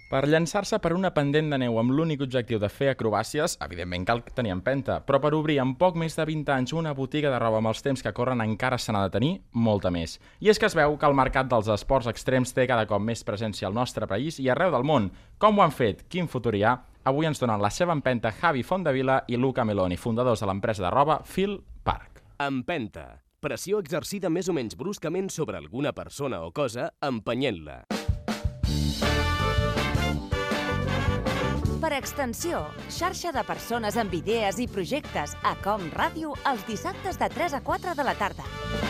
Per llançar-se per una pendent de neu amb l'únic objectiu de fer acrobàcies, evidentment cal tenir empenta, però per obrir en poc més de 20 anys una botiga de roba amb els temps que corren encara se n'ha de tenir molta més. I és que es veu que el mercat dels esports extrems té cada cop més presència al nostre país i arreu del món. Com ho han fet? Quin futur hi ha? Avui ens donen la seva empenta Javi Fondavila i Luca Meloni, fundadors de l'empresa de roba Fil Park. Empenta. Pressió exercida més o menys bruscament sobre alguna persona o cosa, empenyent-la. Per extensió, xarxa de persones amb idees i projectes a Com Ràdio els dissabtes de 3 a 4 de la tarda.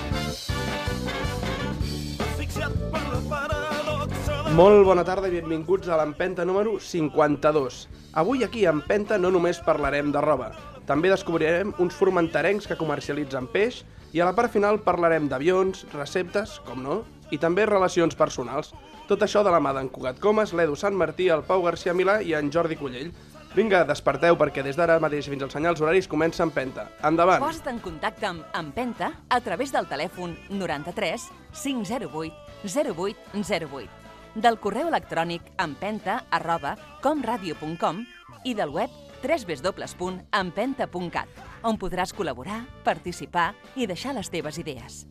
Molt bona tarda i benvinguts a l'Empenta número 52. Avui aquí a Empenta no només parlarem de roba, també descobrirem uns formenterencs que comercialitzen peix i a la part final parlarem d'avions, receptes, com no, i també relacions personals. Tot això de la mà d'en Cugat Comas, l'Edu Sant Martí, el Pau García Milà i en Jordi Cullell. Vinga, desperteu perquè des d'ara mateix fins als senyals horaris comença Empenta. Endavant! Posa't en contacte amb Empenta a través del telèfon 93 508 0808, del correu electrònic empenta@comradio.com i del web www.empenta.cat, on podràs col·laborar, participar i deixar les teves idees.